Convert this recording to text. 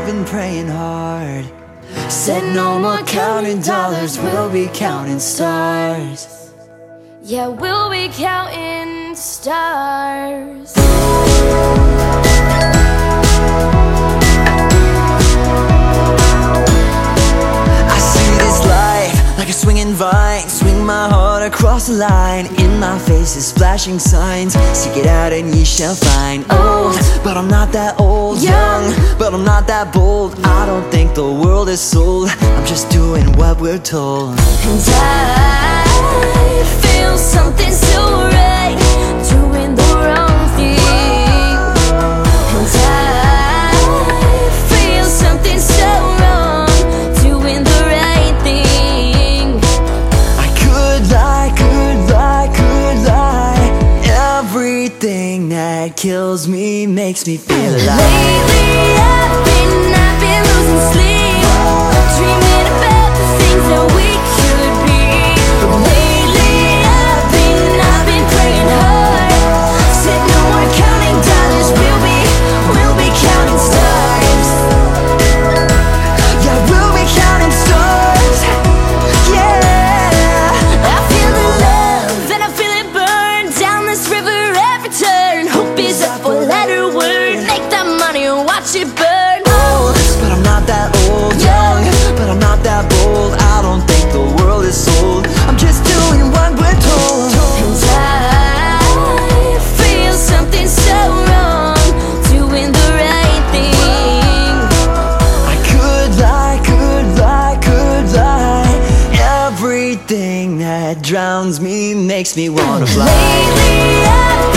I've been praying hard. Said no more counting dollars, we'll be counting stars. Yeah, we'll be counting stars. I see this life like a swinging vine. Swing my heart across the line. In my face is flashing signs. Seek it out and ye shall find. Old, but I'm not that old. Young, but I'm not that bold. I don't think the world is sold. I'm just doing what we're told. And I feel something so right, doing the wrong thing. And I feel something so wrong, doing the right thing. I could lie, could lie, could lie. Everything that kills me makes me feel alive. Lately I've been losing sleep, dreaming about the things that we could be. Lately I've been praying hard. Said no more counting dollars, we'll be counting stars. Yeah, we'll be counting stars. Yeah, I feel the love and I feel it burn down this river every turn. Hope is a four-letter word. Make that money and watch it burn. old, but I'm not that old. Young, but I'm not that bold. I don't think the world is sold. I'm just doing what we're told. And I feel something so wrong, doing the right thing. I could lie, could lie, could lie. Everything that drowns me makes me wanna fly. Lately I've